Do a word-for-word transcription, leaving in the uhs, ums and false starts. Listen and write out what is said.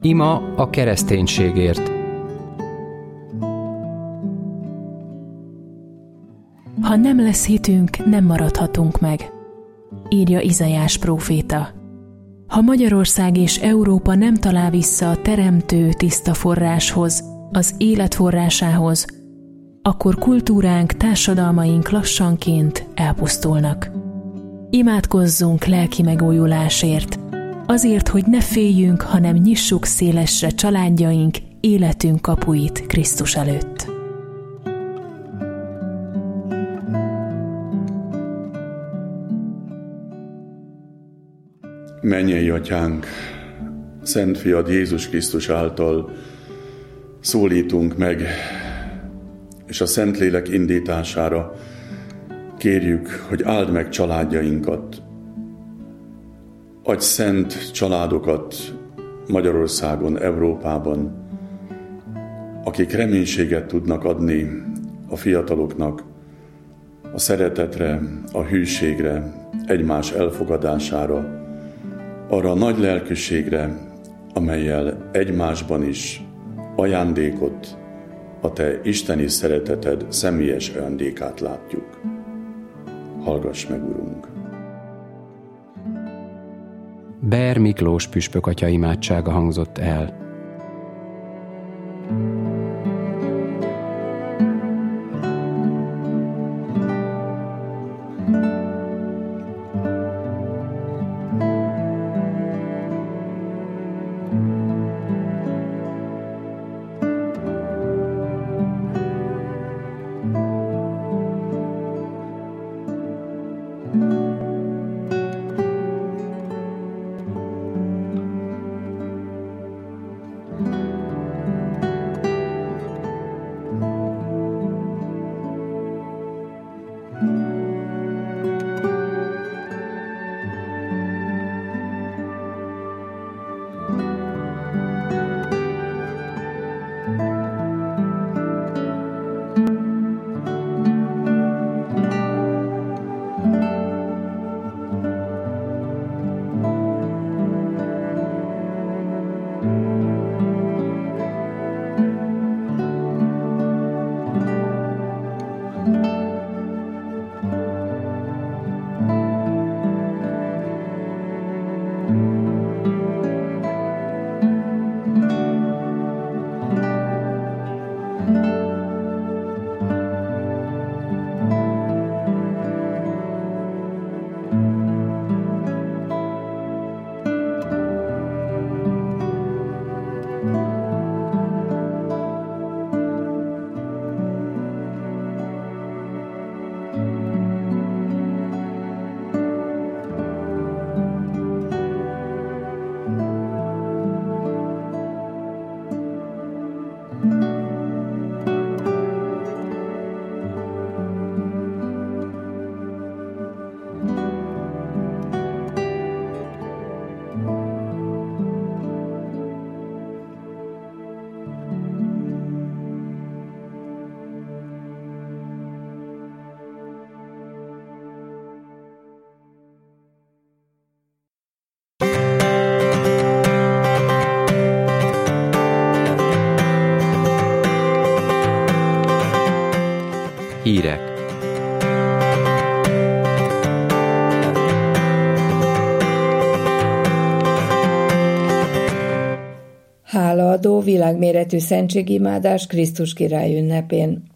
Ima a kereszténységért. Ha nem lesz hitünk, nem maradhatunk meg, írja Izaiás próféta. Ha Magyarország és Európa nem talál vissza a teremtő tiszta forráshoz, az élet forrásához, akkor kultúránk, társadalmaink lassanként elpusztulnak. Imádkozzunk lelki megújulásért, azért, hogy ne féljünk, hanem nyissuk szélesre családjaink, életünk kapuit Krisztus előtt. Mennyei Atyánk, Szent Fiad Jézus Krisztus által szólítunk meg, és a Szentlélek indítására kérjük, hogy áld meg családjainkat, adj szent családokat Magyarországon, Európában, akik reménységet tudnak adni a fiataloknak, a szeretetre, a hűségre, egymás elfogadására, arra a nagy lelkűségre, amellyel egymásban is ajándékot, a Te isteni szereteted személyes ajándékát látjuk. Hallgass meg, Urunk! Ber Miklós püspök atya imádsága hangzott el. Hírek. Hálaadó világméretű szentségimádás Krisztus király ünnepén.